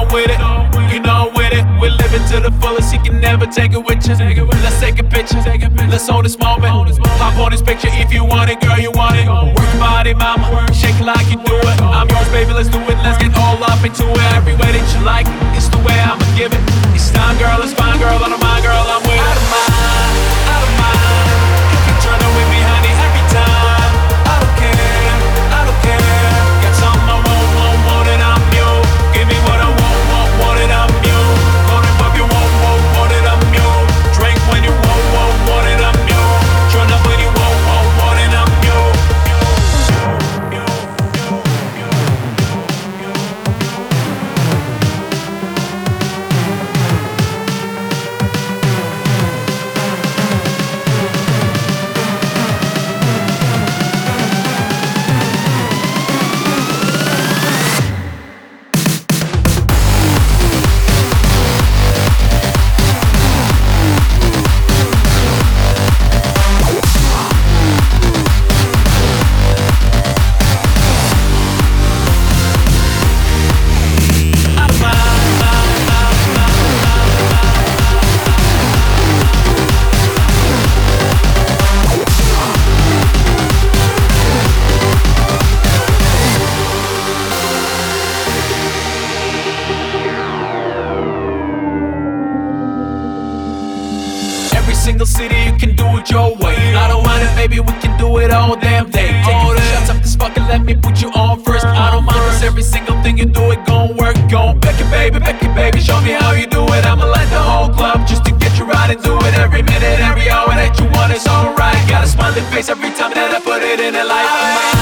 with it, you know I'm with it. We're living to the fullest, you can never take it with you. Let's take a picture, let's own this moment. Pop on this picture if you want it, girl, you want it. Work your body, mama, shake it like you do it. I'm yours, baby, let's do it, let's get all up into it. Every way that you like it, it's the way I'ma give it. It's time, girl, it's fine, girl, I don't mind, girl, I'm with it. I don't mind, I don't mind. You can turn it with me, honey, every time. I don't care, I don't care. Got something I want it, I'm you. Give me what I want it, I'm you. Call it pop, you want it, I'm you. Drink when you want it, I'm you. Turn up when you want it, I'm you. Every single city, you can do it your way. I don't mind it, baby, we can do it all damn day. All the shots up this fucking, let me put you on first. I don't mind, cause every single thing you do, it gon' work. Gon' back it, baby, show me how you do it. I'ma light the whole club just to get you right and do it. Every minute, every hour that you want, it's alright. Got a smiling face every time that I put it in the light.